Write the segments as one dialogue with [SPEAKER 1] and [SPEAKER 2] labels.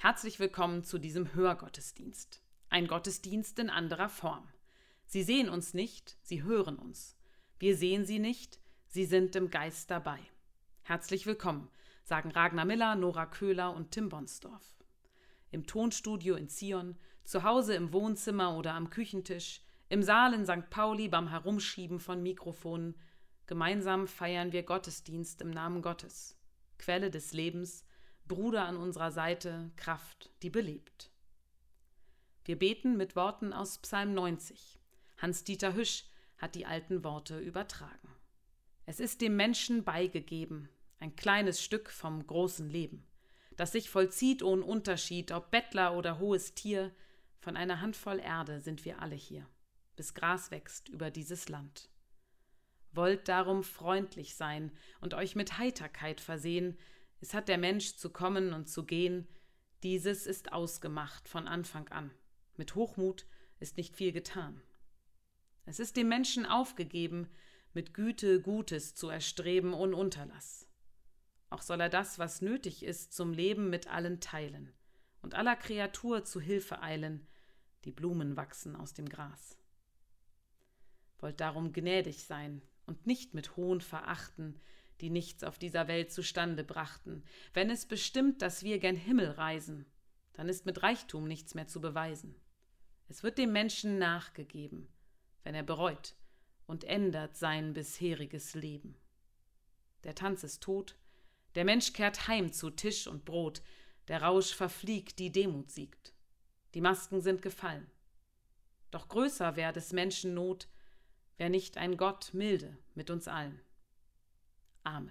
[SPEAKER 1] Herzlich willkommen zu diesem Hörgottesdienst. Ein Gottesdienst in anderer Form. Sie sehen uns nicht, Sie hören uns. Wir sehen Sie nicht, Sie sind im Geist dabei. Herzlich willkommen, sagen Ragnar Miller, Nora Köhler und Tim Bonsdorf. Im Tonstudio in Zion, zu Hause im Wohnzimmer oder am Küchentisch, im Saal in St. Pauli beim Herumschieben von Mikrofonen. Gemeinsam feiern wir Gottesdienst im Namen Gottes. Quelle des Lebens, Bruder an unserer Seite, Kraft, die belebt. Wir beten mit Worten aus Psalm 90. Hans-Dieter Hüsch hat die alten Worte übertragen. Es ist dem Menschen beigegeben, ein kleines Stück vom großen Leben, das sich vollzieht ohne Unterschied, ob Bettler oder hohes Tier. Von einer Handvoll Erde sind wir alle hier, bis Gras wächst über dieses Land. Wollt darum freundlich sein und euch mit Heiterkeit versehen. Es hat der Mensch zu kommen und zu gehen. Dieses ist ausgemacht von Anfang an. Mit Hochmut ist nicht viel getan. Es ist dem Menschen aufgegeben, mit Güte Gutes zu erstreben ohne Unterlass. Auch soll er das, was nötig ist, zum Leben mit allen teilen und aller Kreatur zu Hilfe eilen. Die Blumen wachsen aus dem Gras. Wollt darum gnädig sein und nicht mit Hohn verachten, die nichts auf dieser Welt zustande brachten. Wenn es bestimmt, dass wir gen Himmel reisen, dann ist mit Reichtum nichts mehr zu beweisen. Es wird dem Menschen nachgegeben, wenn er bereut und ändert sein bisheriges Leben. Der Tanz ist tot, der Mensch kehrt heim zu Tisch und Brot, der Rausch verfliegt, die Demut siegt. Die Masken sind gefallen. Doch größer wär des Menschen Not, wär nicht ein Gott milde mit uns allen. Amen.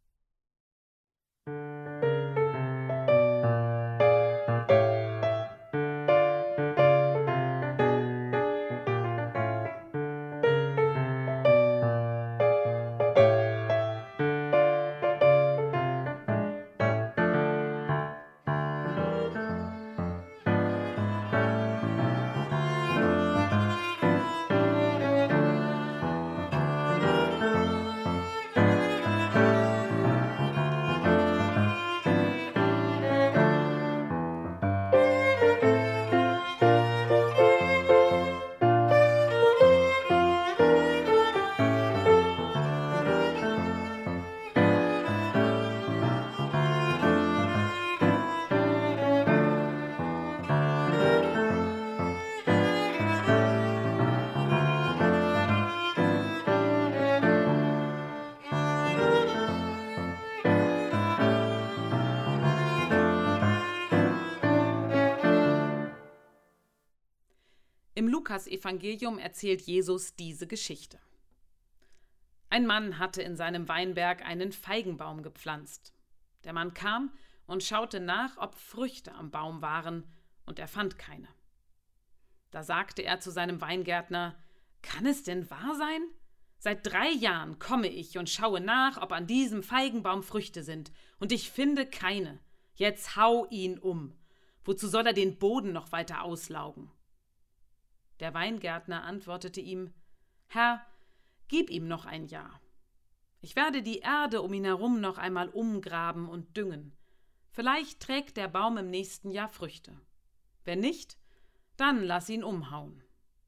[SPEAKER 1] Im Lukas-Evangelium erzählt Jesus diese Geschichte. Ein Mann hatte in seinem Weinberg einen Feigenbaum gepflanzt. Der Mann kam und schaute nach, ob Früchte am Baum waren, und er fand keine. Da sagte er zu seinem Weingärtner: »Kann es denn wahr sein? Seit 3 Jahren komme ich und schaue nach, ob an diesem Feigenbaum Früchte sind, und ich finde keine. Jetzt hau ihn um. Wozu soll er den Boden noch weiter auslaugen?« Der Weingärtner antwortete ihm: »Herr, gib ihm noch ein Jahr. Ich werde die Erde um ihn herum noch einmal umgraben und düngen. Vielleicht trägt der Baum im nächsten Jahr Früchte. Wenn nicht, dann lass ihn umhauen.«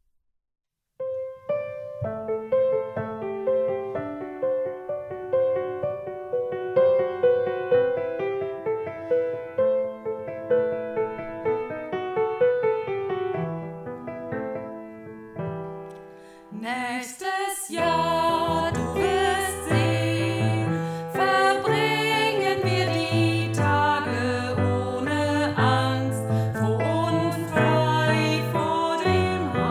[SPEAKER 2] Nächstes Jahr, du wirst sehen, verbringen wir die Tage ohne Angst, froh und frei vor dem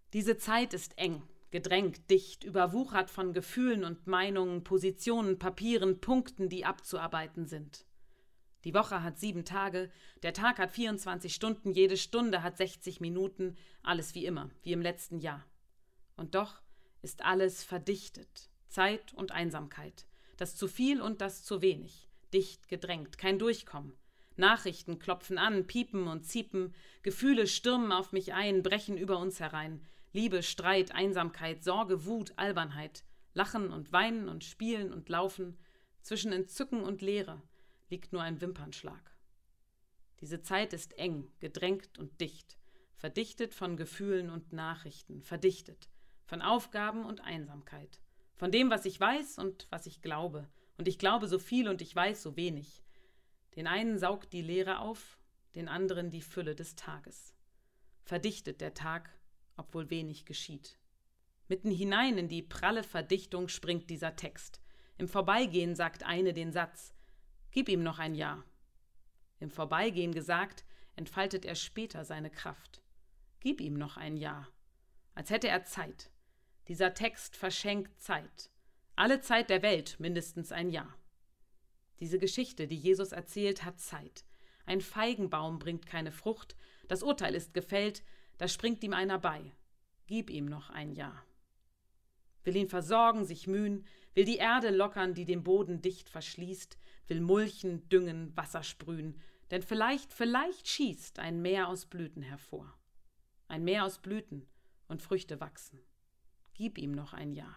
[SPEAKER 1] Diese Zeit ist eng, gedrängt, dicht, überwuchert von Gefühlen und Meinungen, Positionen, Papieren, Punkten, die abzuarbeiten sind. Die Woche hat 7 Tage, der Tag hat 24 Stunden, jede Stunde hat 60 Minuten, alles wie immer, wie im letzten Jahr. Und doch ist alles verdichtet, Zeit und Einsamkeit, das zu viel und das zu wenig, dicht gedrängt, kein Durchkommen. Nachrichten klopfen an, piepen und ziepen, Gefühle stürmen auf mich ein, brechen über uns herein. Liebe, Streit, Einsamkeit, Sorge, Wut, Albernheit, Lachen und Weinen und Spielen und Laufen, zwischen Entzücken und Leere liegt nur ein Wimpernschlag. Diese Zeit ist eng, gedrängt und dicht, verdichtet von Gefühlen und Nachrichten, verdichtet von Aufgaben und Einsamkeit, von dem, was ich weiß und was ich glaube. Und ich glaube so viel und ich weiß so wenig. Den einen saugt die Leere auf, den anderen die Fülle des Tages. Verdichtet der Tag, obwohl wenig geschieht. Mitten hinein in die pralle Verdichtung springt dieser Text. Im Vorbeigehen sagt eine den Satz: Gib ihm noch ein Jahr. Im Vorbeigehen gesagt, entfaltet er später seine Kraft. Gib ihm noch ein Jahr. Als hätte er Zeit. Dieser Text verschenkt Zeit. Alle Zeit der Welt, mindestens ein Jahr. Diese Geschichte, die Jesus erzählt, hat Zeit. Ein Feigenbaum bringt keine Frucht, das Urteil ist gefällt, da springt ihm einer bei. Gib ihm noch ein Jahr. Will ihn versorgen, sich mühen, will die Erde lockern, die den Boden dicht verschließt, will mulchen, düngen, Wasser sprühen, denn vielleicht schießt ein Meer aus Blüten hervor. Ein Meer aus Blüten und Früchte wachsen. Gib ihm noch ein Jahr.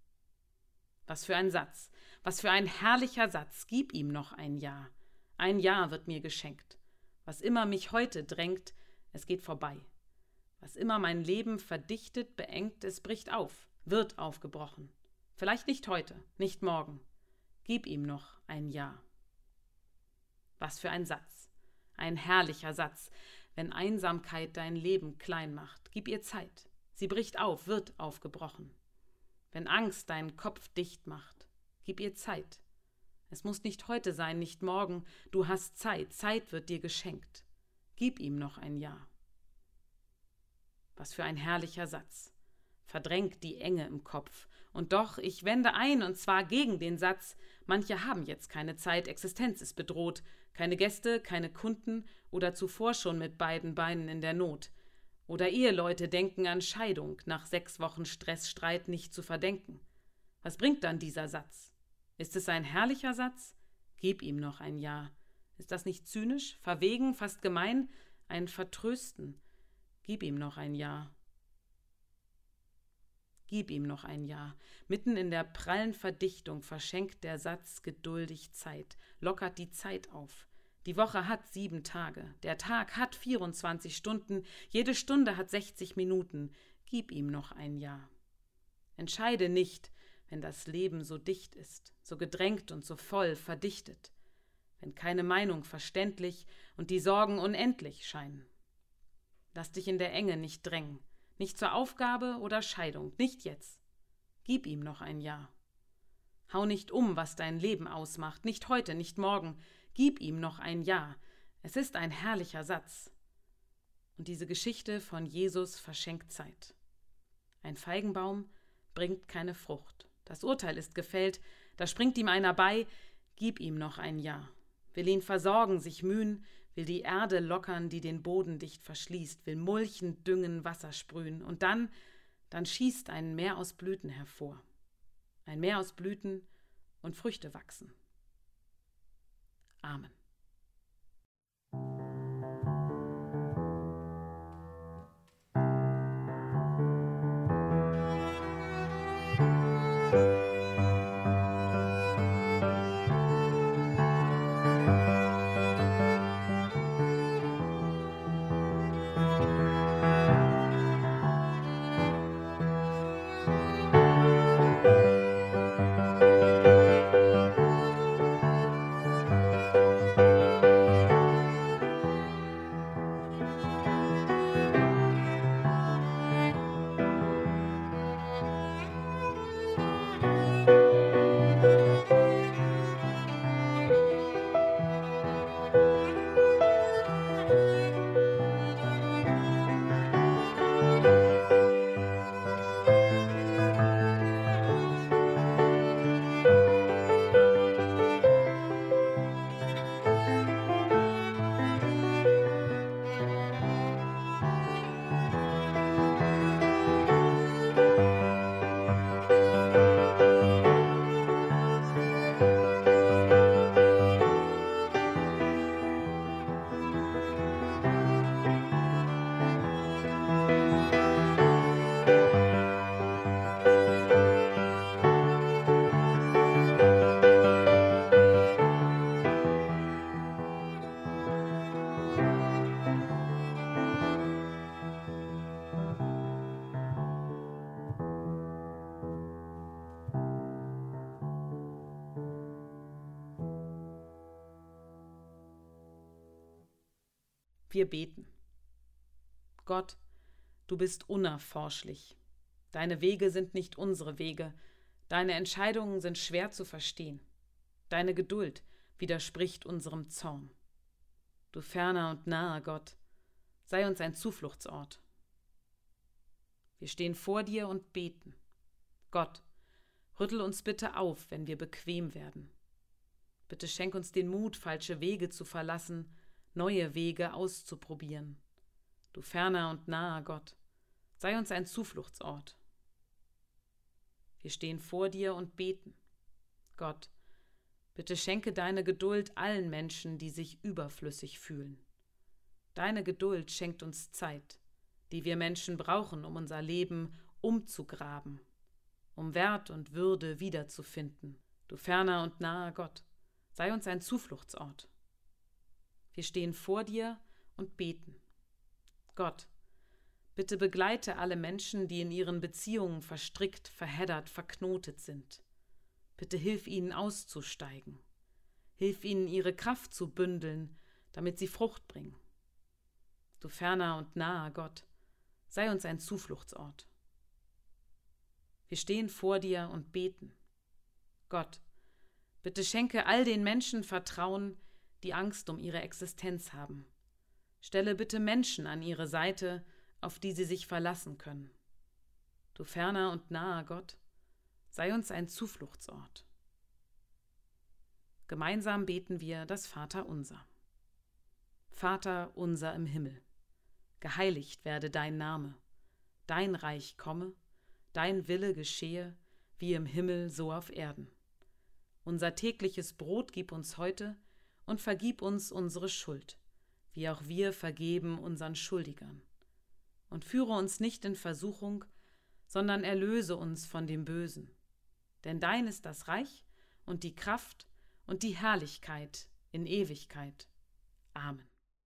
[SPEAKER 1] Was für ein Satz, was für ein herrlicher Satz, gib ihm noch ein Jahr. Ein Jahr wird mir geschenkt. Was immer mich heute drängt, es geht vorbei. Was immer mein Leben verdichtet, beengt, es bricht auf, wird aufgebrochen. Vielleicht nicht heute, nicht morgen. Gib ihm noch ein Jahr. Was für ein Satz, ein herrlicher Satz, wenn Einsamkeit dein Leben klein macht. Gib ihr Zeit, sie bricht auf, wird aufgebrochen. Wenn Angst deinen Kopf dicht macht, gib ihr Zeit. Es muss nicht heute sein, nicht morgen, du hast Zeit, Zeit wird dir geschenkt. Gib ihm noch ein Jahr. Was für ein herrlicher Satz, verdrängt die Enge im Kopf. Und doch, ich wende ein, und zwar gegen den Satz, manche haben jetzt keine Zeit, Existenz ist bedroht, keine Gäste, keine Kunden oder zuvor schon mit beiden Beinen in der Not. Oder Eheleute denken an Scheidung, nach 6 Wochen Stressstreit nicht zu verdenken. Was bringt dann dieser Satz? Ist es ein herrlicher Satz? Gib ihm noch ein Jahr. Ist das nicht zynisch, verwegen, fast gemein? Ein Vertrösten. Gib ihm noch ein Jahr. Gib ihm noch ein Jahr. Mitten in der prallen Verdichtung verschenkt der Satz geduldig Zeit, lockert die Zeit auf. Die Woche hat 7 Tage, der Tag hat 24 Stunden, jede Stunde hat 60 Minuten. Gib ihm noch ein Jahr. Entscheide nicht, wenn das Leben so dicht ist, so gedrängt und so voll verdichtet, wenn keine Meinung verständlich und die Sorgen unendlich scheinen. Lass dich in der Enge nicht drängen, nicht zur Aufgabe oder Scheidung, nicht jetzt. Gib ihm noch ein Jahr. Hau nicht um, was dein Leben ausmacht, nicht heute, nicht morgen. Gib ihm noch ein Jahr. Es ist ein herrlicher Satz. Und diese Geschichte von Jesus verschenkt Zeit. Ein Feigenbaum bringt keine Frucht. Das Urteil ist gefällt, da springt ihm einer bei. Gib ihm noch ein Jahr. Will ihn versorgen, sich mühen, will die Erde lockern, die den Boden dicht verschließt, will mulchen, düngen, Wasser sprühen. Und dann schießt ein Meer aus Blüten hervor. Ein Meer aus Blüten und Früchte wachsen. Amen. Wir beten. Gott, du bist unerforschlich. Deine Wege sind nicht unsere Wege. Deine Entscheidungen sind schwer zu verstehen. Deine Geduld widerspricht unserem Zorn. Du ferner und naher Gott, sei uns ein Zufluchtsort. Wir stehen vor dir und beten. Gott, rüttel uns bitte auf, wenn wir bequem werden. Bitte schenk uns den Mut, falsche Wege zu verlassen, neue Wege auszuprobieren. Du ferner und naher Gott, sei uns ein Zufluchtsort. Wir stehen vor dir und beten. Gott, bitte schenke deine Geduld allen Menschen, die sich überflüssig fühlen. Deine Geduld schenkt uns Zeit, die wir Menschen brauchen, um unser Leben umzugraben, um Wert und Würde wiederzufinden. Du ferner und naher Gott, sei uns ein Zufluchtsort. Wir stehen vor dir und beten. Gott, bitte begleite alle Menschen, die in ihren Beziehungen verstrickt, verheddert, verknotet sind. Bitte hilf ihnen auszusteigen. Hilf ihnen, ihre Kraft zu bündeln, damit sie Frucht bringen. Du ferner und naher Gott, sei uns ein Zufluchtsort. Wir stehen vor dir und beten. Gott, bitte schenke all den Menschen Vertrauen, die Angst um ihre Existenz haben. Stelle bitte Menschen an ihre Seite, auf die sie sich verlassen können. Du ferner und naher Gott, sei uns ein Zufluchtsort. Gemeinsam beten wir das Vaterunser. Vater unser im Himmel, geheiligt werde dein Name, dein Reich komme, dein Wille geschehe, wie im Himmel so auf Erden. Unser tägliches Brot gib uns heute und vergib uns unsere Schuld, wie auch wir vergeben unseren Schuldigern. Und führe uns nicht in Versuchung, sondern erlöse uns von dem Bösen. Denn dein ist das Reich und die Kraft und die Herrlichkeit in Ewigkeit. Amen.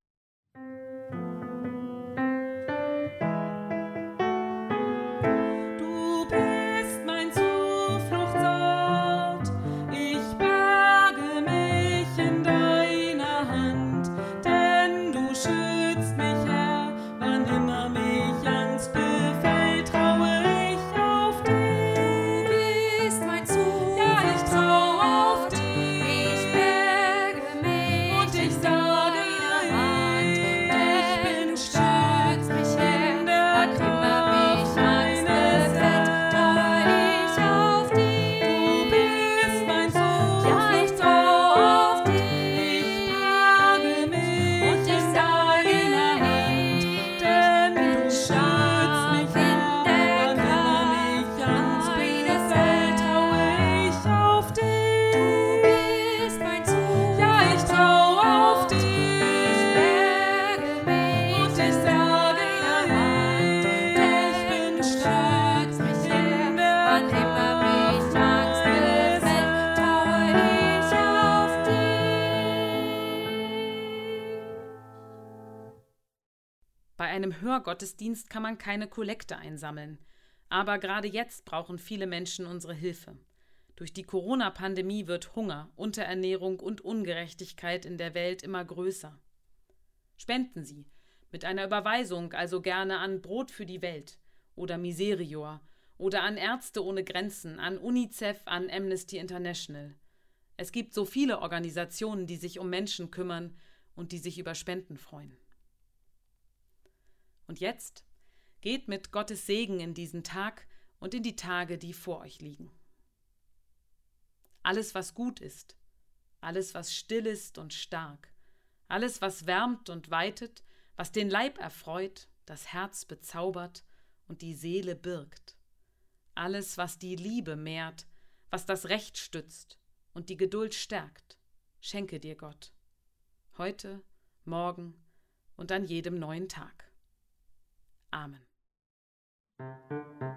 [SPEAKER 2] Du bist mein Zufluchtsort, ich berge mich in deiner Hand, denn du schützt mich, Herr, wann immer mich Angst befällt, traue ich auf dich.
[SPEAKER 3] Du bist mein
[SPEAKER 2] Ja, ich traue auf dich.
[SPEAKER 3] Ich berge mich
[SPEAKER 2] Und ich
[SPEAKER 3] in
[SPEAKER 2] sage,
[SPEAKER 3] deiner Hand,
[SPEAKER 2] ich
[SPEAKER 3] denn
[SPEAKER 2] bin
[SPEAKER 3] du
[SPEAKER 2] stark
[SPEAKER 3] stützt mich, Herr,
[SPEAKER 2] in der
[SPEAKER 3] wann immer mich
[SPEAKER 2] Kraft
[SPEAKER 3] Angst
[SPEAKER 2] deines
[SPEAKER 3] befällt, traue ich auf dich.
[SPEAKER 2] Du bist mein
[SPEAKER 3] Ja, ich traue auf dich.
[SPEAKER 2] Ich berge mich
[SPEAKER 3] Und ich
[SPEAKER 2] in
[SPEAKER 3] sage,
[SPEAKER 2] deiner Hand, denn du schützt mich,
[SPEAKER 3] in der
[SPEAKER 2] wann immer mich Angst
[SPEAKER 3] deines
[SPEAKER 2] befällt, traue ich auf dich.
[SPEAKER 3] Du bist mein Zufluchtsort.
[SPEAKER 2] Ja, ich traue auf dich.
[SPEAKER 3] Ich berge mich
[SPEAKER 2] Und ich sage, ich bin stark
[SPEAKER 3] stützt mich,
[SPEAKER 2] in
[SPEAKER 3] Herr,
[SPEAKER 2] der
[SPEAKER 3] wann immer mich Angst befällt, traue ich auf dich.
[SPEAKER 1] Bei einem Hörgottesdienst kann man keine Kollekte einsammeln. Aber gerade jetzt brauchen viele Menschen unsere Hilfe. Durch die Corona-Pandemie wird Hunger, Unterernährung und Ungerechtigkeit in der Welt immer größer. Spenden Sie mit einer Überweisung also gerne an Brot für die Welt oder Miserior oder an Ärzte ohne Grenzen, an UNICEF, an Amnesty International. Es gibt so viele Organisationen, die sich um Menschen kümmern und die sich über Spenden freuen. Und jetzt geht mit Gottes Segen in diesen Tag und in die Tage, die vor euch liegen. Alles, was gut ist, alles, was still ist und stark, alles, was wärmt und weitet, was den Leib erfreut, das Herz bezaubert und die Seele birgt. Alles, was die Liebe mehrt, was das Recht stützt und die Geduld stärkt, schenke dir Gott. Heute, morgen und an jedem neuen Tag. Amen.